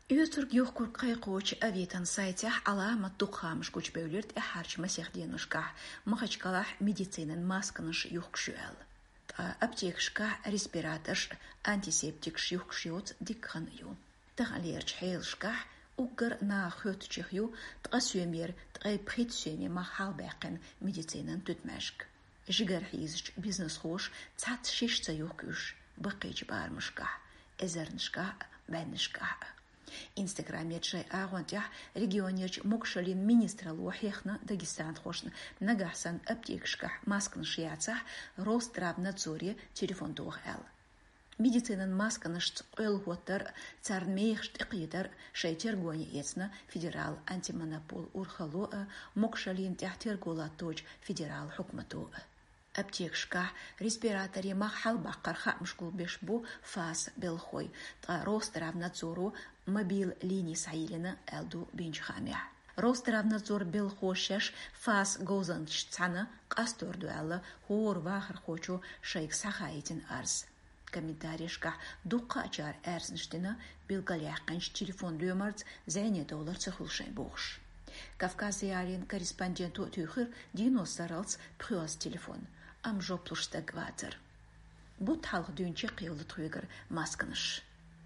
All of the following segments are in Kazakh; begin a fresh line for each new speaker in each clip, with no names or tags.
Ютург юхкур кайкоч авитан сайтях алама тухамш куч беулерт харч масехденушка махачкалах медицинен масканыш юхкшуэл. Аптекшка респираторш антисептикш юхкшиот дикхан ю. Тахалерч хейлшка угар на хөтчихю тасюмер тайпхитсюми махалбекен медицинен тутмешк. Жигар хизч бизнес хош цат шишца юхкуш бакич бармышка эзерншка беншка. Инстаграмечай агонтях регионерч мокшалин министра луахехна Дагестан хошн нагасан аптекшка маскныш яцах Росздравнадзоре телефон дух эл. Медицинан масканыш эл хотар цармейхш тикидер шейтер гони яцна федерал антимонопол урхалу мокшалин тяхтергулаточ федерал хукмату. Аптекшка респираторе махал баккарха мшкул бешбу фас белхой Росздравнадзору мобил линии саилина элду бинчхамя. Росздравнадзор белхошеш фас гозанчцана кастор дуэлла хор вахар хочу шейк сахаитин арз. Комментарийшка дуккачар эрзнштина билгаляхканч телефон lömerц $10 цехулшай бохш. Кавказиалин корреспонденту тюхер диносаралц пхёс телефон. Am жоплушта гватер. Бут халх дюнче кыйлы туйгар масканыш.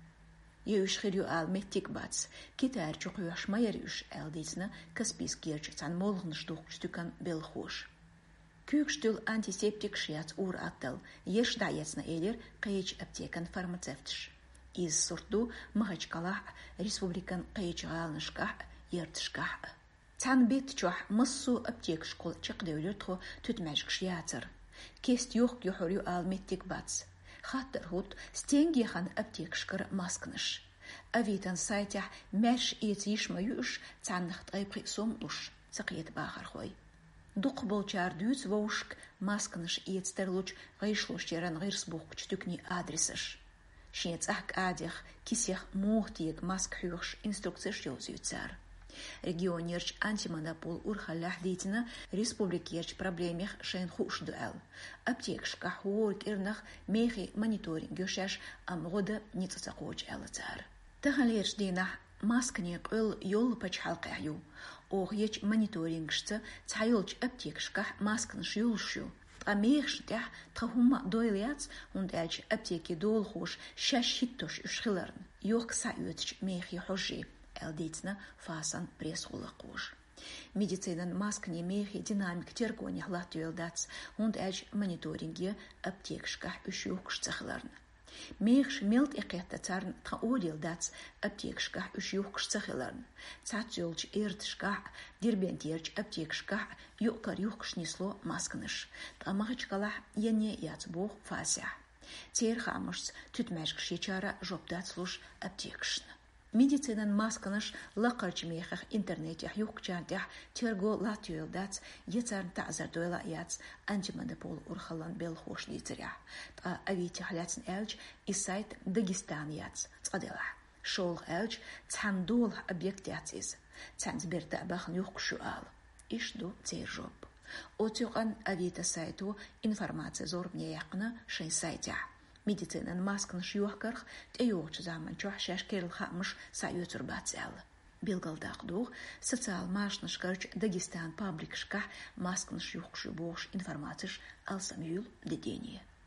Юшхирю ал меттик бац. Китар чукуяш майерюш элдицна каспис герч цан молгныш духчтукан белхош. Кюкштул антисептик шиац ур аттал. Еш даяцна элер кайч аптекан фармацевтш. Из сорту Махачкала республикан кайч галнышка ертшка. Цан бит чух массу аптек школ чакдевлер тхо түтмәшк шиацер. Кест юх юхурю ал меттик бац. Хаттер хут стенги хан аптекшкар маскныш. Авитан сайтях мәш ецишма юш цаннахт айпри сомлуш цақиет бахар хой. Дуқ болчар дюц воушк маскныш ецтерлуч гайшлуш теран гайрсбук чтукни адресыш. Шнецах адих кисех мухтиек маск хюрш инструкцияш юзюцар. Регионерч антимонопол урхаллах дейтина республикерч проблемех шейн хуш дуэл. Аптекшка хуорк ирнах мехи мониторинг гюшаш амгода ницацакоч элацар. Тахалерч динах маскнек эл йол пачхалкаю. Ох еч мониторингшца цайолч аптекшка маскнш юлшу. Амехштях тхума дойляц und elch аптеки долхош шашхиттош ушхиларн. Йох саютч мехи хожи. Элдицна фасан пресхулакуш. Медицинан маскни мехи динамик тергони хлатюэлдац und elch мониторинге аптекшка ушюхш цахларн. Мехш мелт экетта царн тхаодилдац аптекшка ушюхш цахларн. Цацюлч эртшка дирбентерч аптекшка юкар юхш несло маскныш. Тамахачкала яне яцбох фася. Церхамышц түтмәшк шечара жопдац луш аптекшн. Медицинан масканыш лақарч мехах интернетях юхчантях терго латюэлдац ецарн тазардуэла яц антимонопол урхалан белхош лицаря. Та авитях ляцн элч и сайт Дагестан яц цадела. Шолх элч цандул объект яциз. Цанцберта бахн юхкшуал. Ишду цейржоп. Отюган авита сайту информация зорбне яқна шей сайтя. Медицинан маскныш юхкарх тэйоч заман чуахшаш керл хамыш саюцур бацэл. Билгалдақ дух социал машныш карч Дагестан пабликшка маскныш юхкшу бохш информацияш алсам юл дедение.